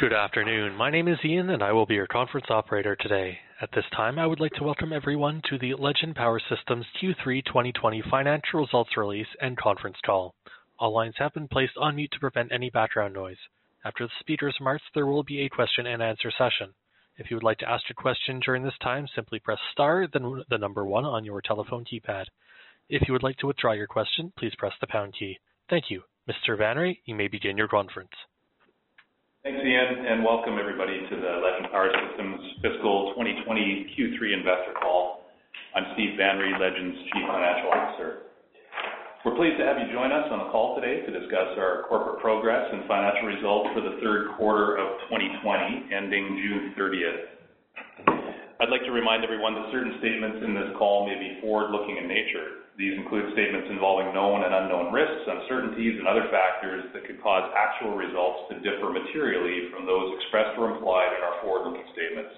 Good afternoon. My name is Ian, and I will be your conference operator today. At this time, I would like to welcome everyone to the Legend Power Systems Q3 2020 financial results release and conference call. All lines have been placed on mute to prevent any background noise. After the speaker's remarks, there will be a question and answer session. If you would like to ask a question during this time, simply press star, then the number 1 on your telephone keypad. If you would like to withdraw your question, please press the pound key. Thank you. Mr. Vanry, you may begin your conference. Thanks, Ian, and welcome everybody to the Legend Power Systems Fiscal 2020 Q3 Investor Call. I'm Steve Vanry, Legend's Chief Financial Officer. We're pleased to have you join us on the call today to discuss our corporate progress and financial results for the third quarter of 2020, ending June 30th. I'd like to remind everyone that certain statements in this call may be forward-looking in nature. These include statements involving known and unknown risks, uncertainties, and other factors that could cause actual results to differ materially from those expressed or implied in our forward-looking statements.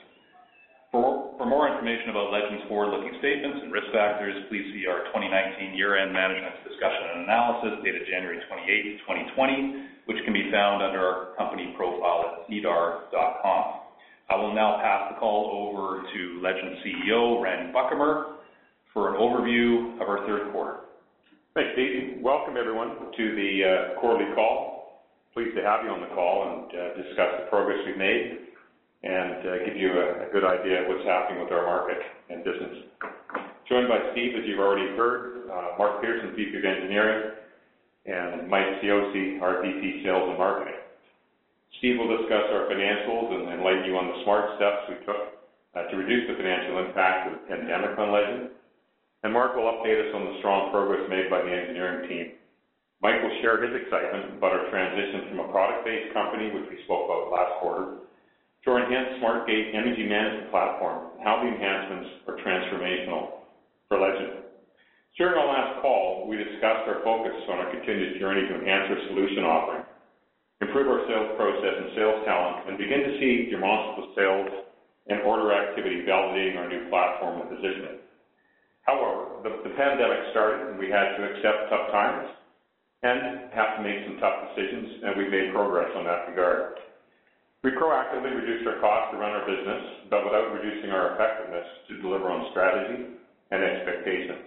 For more information about Legend's forward-looking statements and risk factors, please see our 2019 year-end Management's Discussion and Analysis dated January 28, 2020, which can be found under our company profile at sedar.com. I will now pass the call over to Legend CEO, Randy Buchamer, for an overview of our third quarter. Thanks, Steve. Welcome, everyone, to the quarterly call. Pleased to have you on the call and discuss the progress we've made and give you a good idea of what's happening with our market and business. Joined by Steve, as you've already heard, Mark Pearson, VP of Engineering, and Mike Cioce, our VP Sales and Marketing. Steve will discuss our financials and enlighten you on the smart steps we took to reduce the financial impact of the pandemic on Legend. And Mark will update us on the strong progress made by the engineering team. Mike will share his excitement about our transition from a product-based company, which we spoke about last quarter, to our enhanced SmartGATE energy management platform and how the enhancements are transformational for Legend. During our last call, we discussed our focus on our continued journey to enhance our solution offering, improve our sales process and sales talent, and begin to see demonstrable sales and order activity validating our new platform and positioning. However, the pandemic started and we had to accept tough times and have to make some tough decisions, and we've made progress on that regard. We proactively reduced our costs to run our business, but without reducing our effectiveness to deliver on strategy and expectations.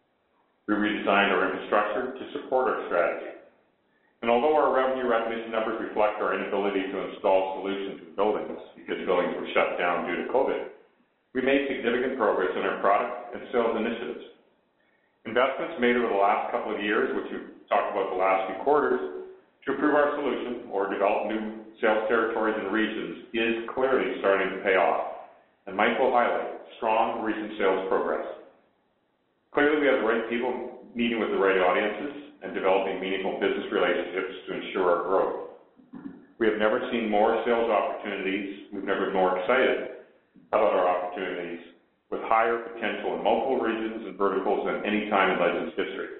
We redesigned our infrastructure to support our strategy. And although our revenue recognition numbers reflect our inability to install solutions in buildings because buildings were shut down due to COVID, we made significant progress in our product and sales initiatives. Investments made over the last couple of years, which we've talked about the last few quarters, to improve our solution or develop new sales territories and regions is clearly starting to pay off. And Mike will highlight strong recent sales progress. Clearly, we have the right people meeting with the right audiences and developing meaningful business relationships to ensure our growth. We have never seen more sales opportunities. We've never been more excited about our opportunities with higher potential in multiple regions and verticals than any time in Legend's history.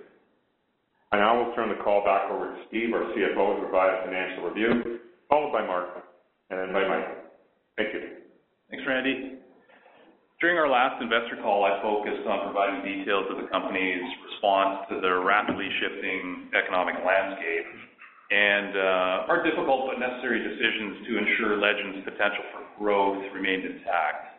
I now will turn the call back over to Steve, our CFO, to provide a financial review, followed by Mark, and then by Mike. Thank you. Thanks, Randy. During our last investor call, I focused on providing details of the company's response to the rapidly shifting economic landscape and our difficult but necessary decisions to ensure Legend's potential for growth remained intact.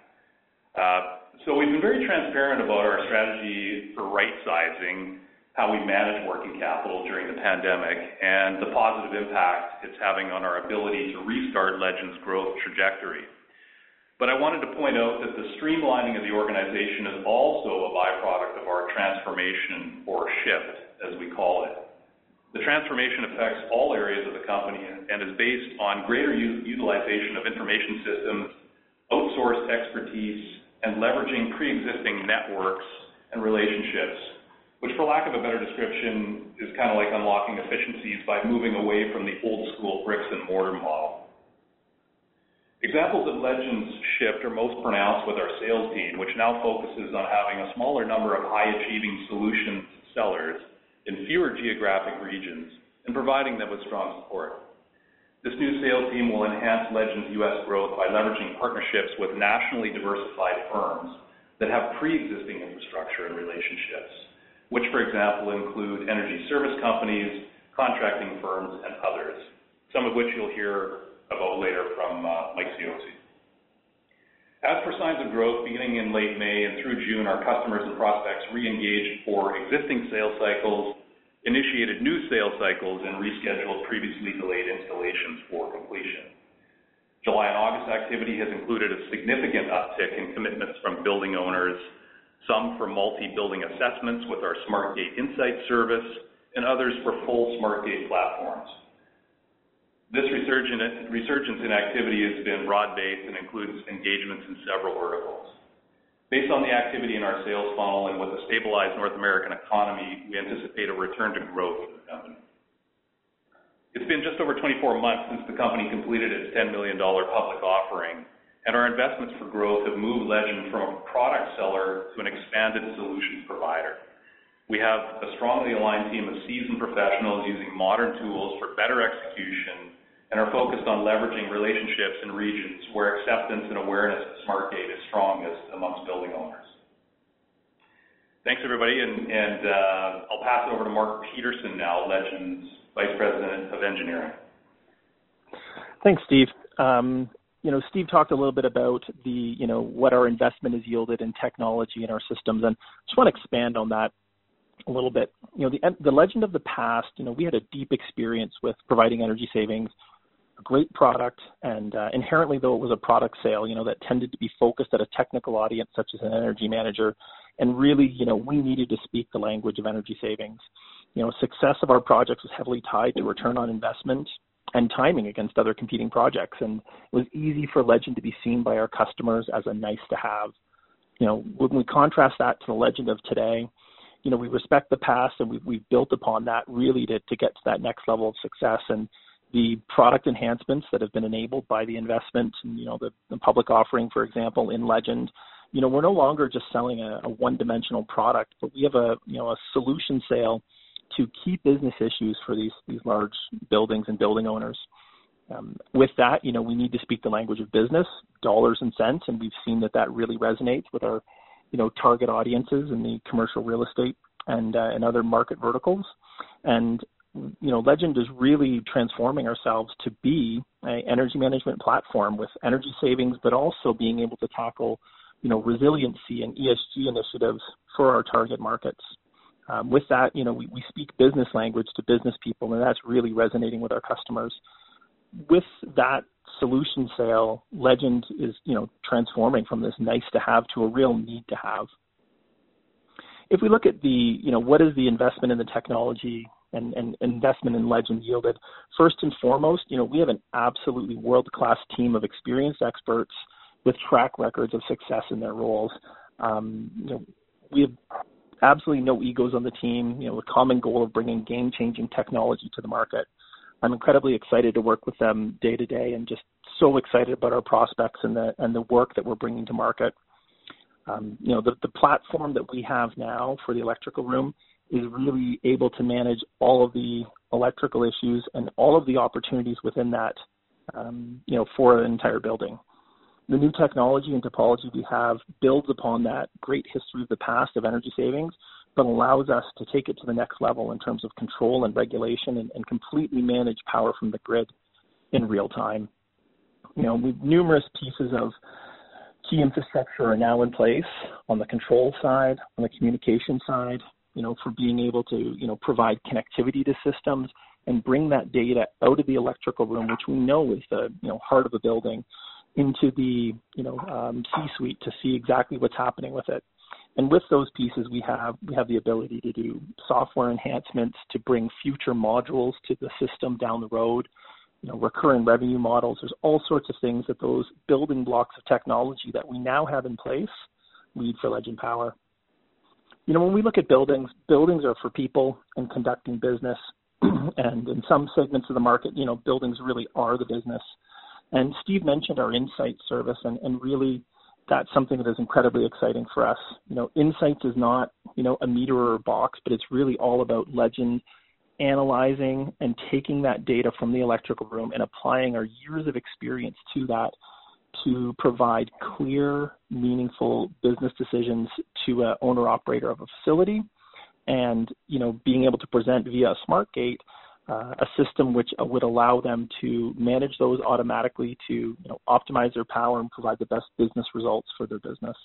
So we've been very transparent about our strategy for right-sizing, how we manage working capital during the pandemic, and the positive impact it's having on our ability to restart Legend's growth trajectory. But I wanted to point out that the streamlining of the organization is also a byproduct of our transformation, or shift, as we call it. The transformation affects all areas of the company and is based on greater utilization of information systems, outsourced expertise, and leveraging pre-existing networks and relationships, which, for lack of a better description, is kind of like unlocking efficiencies by moving away from the old-school bricks and mortar model. Examples of Legend's shift are most pronounced with our sales team, which now focuses on having a smaller number of high-achieving solutions sellers in fewer geographic regions and providing them with strong support. This new sales team will enhance Legend's U.S. growth by leveraging partnerships with nationally diversified firms that have pre-existing infrastructure and relationships, which, for example, include energy service companies, contracting firms, and others, some of which you'll hear about later from Mike Cioce. As for signs of growth, beginning in late May and through June, our customers and prospects re-engaged for existing sales cycles, initiated new sales cycles, and rescheduled previously delayed installations for completion. July and August activity has included a significant uptick in commitments from building owners, some for multi-building assessments with our SmartGATE Insight service, and others for full SmartGATE platforms. This resurgence in activity has been broad-based and includes engagements in several verticals. Based on the activity in our sales funnel and with a stabilized North American economy, we anticipate a return to growth for the company. It's been just over 24 months since the company completed its $10 million public offering, and our investments for growth have moved Legend from a product seller to an expanded solutions provider. We have a strongly aligned team of seasoned professionals using modern tools for better execution and are focused on leveraging relationships in regions where acceptance and awareness of SmartGATE is strongest amongst building owners. Thanks, everybody, and I'll pass it over to Mark Peterson now, Legend's Vice President of Engineering. Thanks, Steve. Steve talked a little bit about what our investment has yielded in technology in our systems, and I just want to expand on that a little bit. The Legend of the past, we had a deep experience with providing energy savings, a great product, and inherently, though it was a product sale, that tended to be focused at a technical audience such as an energy manager, and really, we needed to speak the language of energy savings. Success of our projects was heavily tied to return on investment and timing against other competing projects, and it was easy for Legend to be seen by our customers as a nice to have. When we contrast that to the Legend of today, we respect the past, and we've built upon that really to get to that next level of success. And the product enhancements that have been enabled by the investment, and, the public offering, for example, in Legend, we're no longer just selling a one-dimensional product, but we have a solution sale to key business issues for these large buildings and building owners. With that, we need to speak the language of business, dollars and cents, and we've seen that really resonates with our target audiences in the commercial real estate and other market verticals. And Legend is really transforming ourselves to be an energy management platform with energy savings, but also being able to tackle, resiliency and ESG initiatives for our target markets. With that, we speak business language to business people, and that's really resonating with our customers. With that solution sale, Legend is, transforming from this nice to have to a real need to have. If we look at what is the investment in the technology and investment in Legend yielded, first and foremost, we have an absolutely world-class team of experienced experts with track records of success in their roles. We have absolutely no egos on the team, a common goal of bringing game-changing technology to the market. I'm incredibly excited to work with them day to day and just so excited about our prospects and the work that we're bringing to market. The platform that we have now for the electrical room is really able to manage all of the electrical issues and all of the opportunities within that, for an entire building. The new technology and topology we have builds upon that great history of the past of energy savings, but allows us to take it to the next level in terms of control and regulation and completely manage power from the grid in real time. Numerous pieces of key infrastructure are now in place on the control side, on the communication side, for being able to, provide connectivity to systems and bring that data out of the electrical room, which we know is the, heart of a building, into the, C-suite to see exactly what's happening with it. And with those pieces, we have the ability to do software enhancements to bring future modules to the system down the road, recurring revenue models. There's all sorts of things that those building blocks of technology that we now have in place lead for Legend Power. When we look at buildings are for people and conducting business. And in some segments of the market, buildings really are the business. And Steve mentioned our Insight service, and really that's something that is incredibly exciting for us. Insights is not, a meter or a box, but it's really all about Legend analyzing and taking that data from the electrical room and applying our years of experience to that to provide clear, meaningful business decisions to an owner-operator of a facility, and, being able to present via SmartGATE a system which would allow them to manage those automatically to optimize their power and provide the best business results for their business.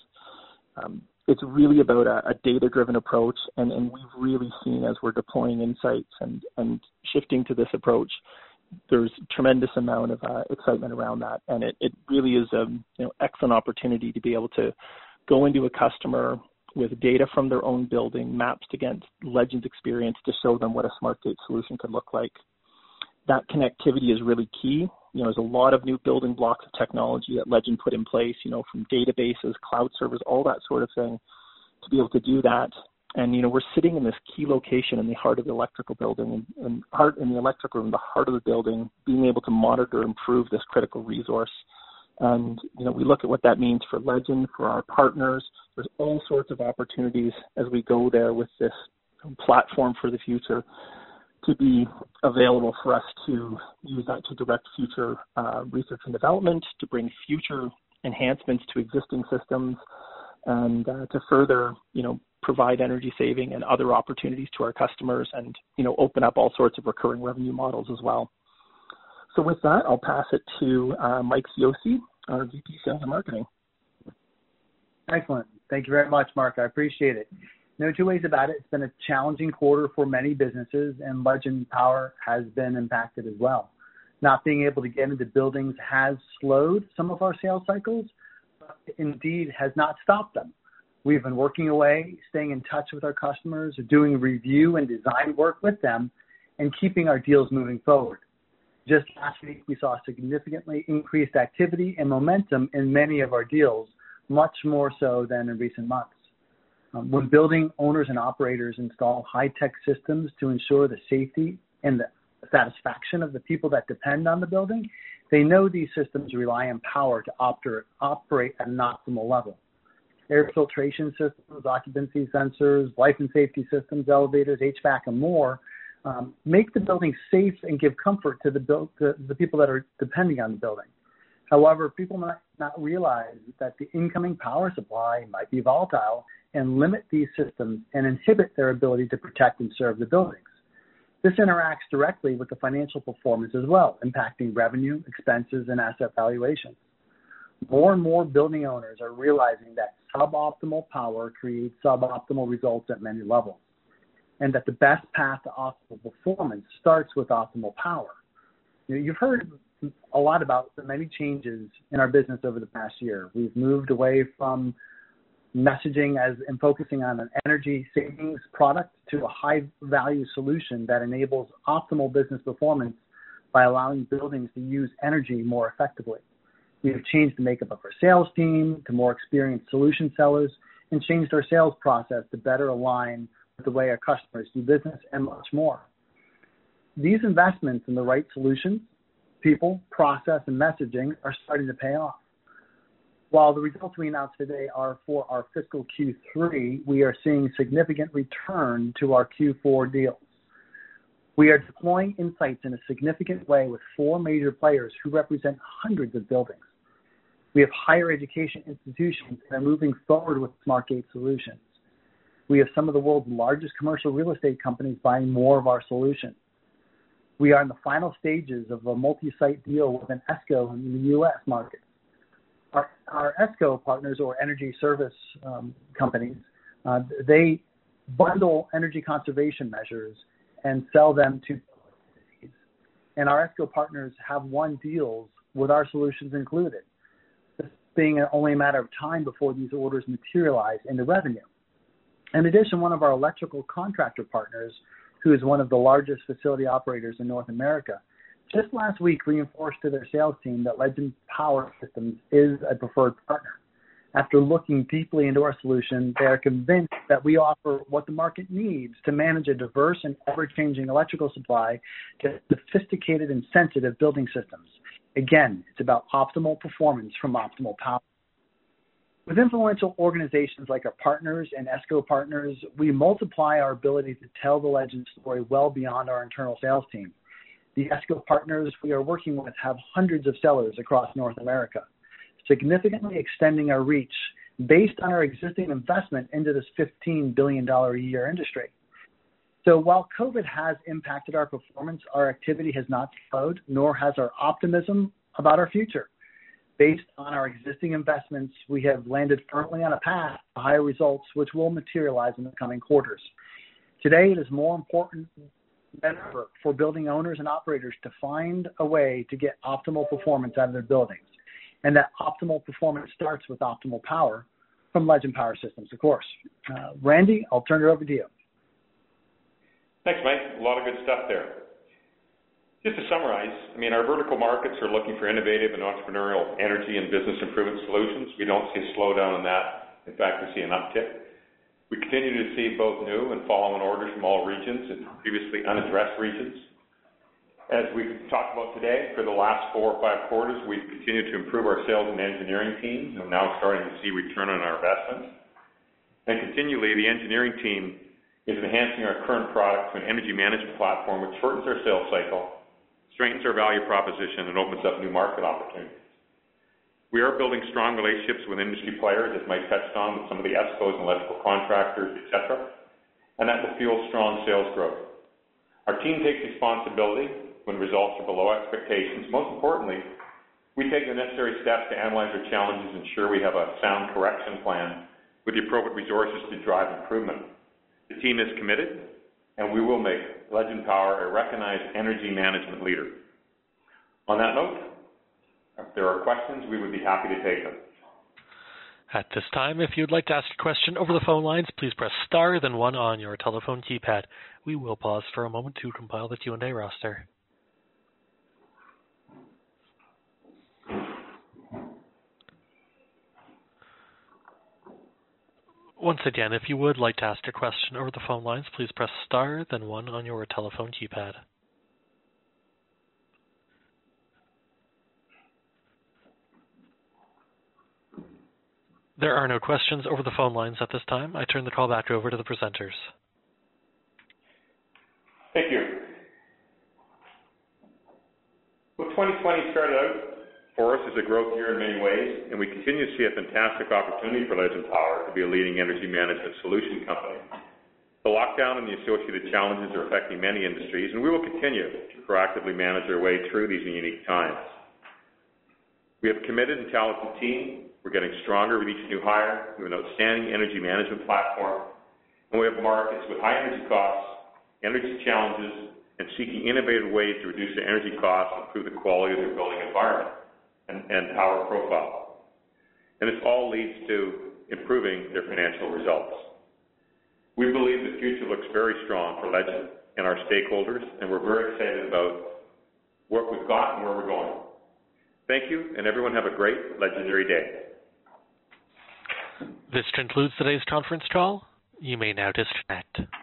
It's really about a data-driven approach, and we've really seen as we're deploying insights and shifting to this approach, there's tremendous amount of excitement around that, and it really is an excellent opportunity to be able to go into a customer with data from their own building, mapped against Legend's experience to show them what a SmartGATE solution could look like. That connectivity is really key. There's a lot of new building blocks of technology that Legend put in place, from databases, cloud servers, all that sort of thing, to be able to do that. And, we're sitting in this key location in the heart of the electrical building, in the electrical room, the heart of the building, being able to monitor and improve this critical resource. And, we look at what that means for Legend, for our partners. There's all sorts of opportunities as we go there with this platform for the future to be available for us to use that to direct future research and development, to bring future enhancements to existing systems, and to further, provide energy saving and other opportunities to our customers and, open up all sorts of recurring revenue models as well. So with that, I'll pass it to Mike Cioce, our VP Sales and Marketing. Excellent. Thank you very much, Mark. I appreciate it. No two ways about it. It's been a challenging quarter for many businesses, and Legend Power has been impacted as well. Not being able to get into buildings has slowed some of our sales cycles, but indeed has not stopped them. We've been working away, staying in touch with our customers, doing review and design work with them, and keeping our deals moving forward. Just last week, we saw significantly increased activity and momentum in many of our deals, much more so than in recent months. When building owners and operators install high-tech systems to ensure the safety and the satisfaction of the people that depend on the building, they know these systems rely on power to operate at an optimal level. Air filtration systems, occupancy sensors, life and safety systems, elevators, HVAC, and more make the building safe and give comfort to the people that are depending on the building. However, people might not realize that the incoming power supply might be volatile and limit these systems and inhibit their ability to protect and serve the buildings. This interacts directly with the financial performance as well, impacting revenue, expenses, and asset valuations. More and more building owners are realizing that suboptimal power creates suboptimal results at many levels, and that the best path to optimal performance starts with optimal power. You've heard a lot about the many changes in our business over the past year. We've moved away from messaging and focusing on an energy savings product to a high value solution that enables optimal business performance by allowing buildings to use energy more effectively. We have changed the makeup of our sales team to more experienced solution sellers and changed our sales process to better align with the way our customers do business and much more. These investments in the right solutions, people, process, and messaging are starting to pay off. While the results we announced today are for our fiscal Q3, we are seeing significant return to our Q4 deals. We are deploying insights in a significant way with 4 major players who represent hundreds of buildings. We have higher education institutions that are moving forward with SmartGATE solutions. We have some of the world's largest commercial real estate companies buying more of our solutions. We are in the final stages of a multi-site deal with an ESCO in the U.S. market. Our ESCO partners, or energy service companies, they bundle energy conservation measures and sell them to cities. And our ESCO partners have won deals with our solutions included, this being only a matter of time before these orders materialize into revenue. In addition, one of our electrical contractor partners, who is one of the largest facility operators in North America, just last week reinforced to their sales team that Legend Power Systems is a preferred partner. After looking deeply into our solution, they are convinced that we offer what the market needs to manage a diverse and ever-changing electrical supply to sophisticated and sensitive building systems. Again, it's about optimal performance from optimal power. With influential organizations like our partners and ESCO partners, we multiply our ability to tell the Legend story well beyond our internal sales team. The ESCO partners we are working with have hundreds of sellers across North America, significantly extending our reach based on our existing investment into this $15 billion a year industry. So while COVID has impacted our performance, our activity has not slowed, nor has our optimism about our future. Based on our existing investments, we have landed firmly on a path to higher results, which will materialize in the coming quarters. Today, it is more important than ever for building owners and operators to find a way to get optimal performance out of their buildings. And that optimal performance starts with optimal power from Legend Power Systems, of course. Randy, I'll turn it over to you. Thanks, Mike. A lot of good stuff there. Just to summarize, our vertical markets are looking for innovative and entrepreneurial energy and business improvement solutions. We don't see a slowdown in that. In fact, we see an uptick. We continue to see both new and follow-on orders from all regions and previously unaddressed regions. As we've talked about today, for the last 4 or 5 quarters, we've continued to improve our sales and engineering teams, and now starting to see return on our investments. And continually, the engineering team is enhancing our current product to an energy management platform which shortens our sales cycle, strengthens our value proposition, and opens up new market opportunities. We are building strong relationships with industry players, as Mike touched on, with some of the ESCOs and electrical contractors, etc., and that will fuel strong sales growth. Our team takes responsibility when results are below expectations. Most importantly, we take the necessary steps to analyze our challenges and ensure we have a sound correction plan with the appropriate resources to drive improvement. The team is committed, and we will make Legend Power a recognized energy management leader. On that note, if there are questions, we would be happy to take them. At this time, if you'd like to ask a question over the phone lines, please press star, then 1 on your telephone keypad. We will pause for a moment to compile the Q&A roster. Once again, if you would like to ask a question over the phone lines, please press star, then 1 on your telephone keypad. There are no questions over the phone lines at this time. I turn the call back over to the presenters. Thank you. Well, 2020 started out for us as a growth year in many ways, and we continue to see a fantastic opportunity for Legend Power to be a leading energy management solution company. The lockdown and the associated challenges are affecting many industries, and we will continue to proactively manage our way through these unique times. We have a committed and talented team. We're getting stronger with each new hire. We have an outstanding energy management platform, and we have markets with high energy costs, energy challenges, and seeking innovative ways to reduce their energy costs and improve the quality of their building environment and power profile. And this all leads to improving their financial results. We believe the future looks very strong for Legend and our stakeholders, and we're very excited about what we've got and where we're going. Thank you, and everyone have a great legendary day. This concludes today's conference call. You may now disconnect.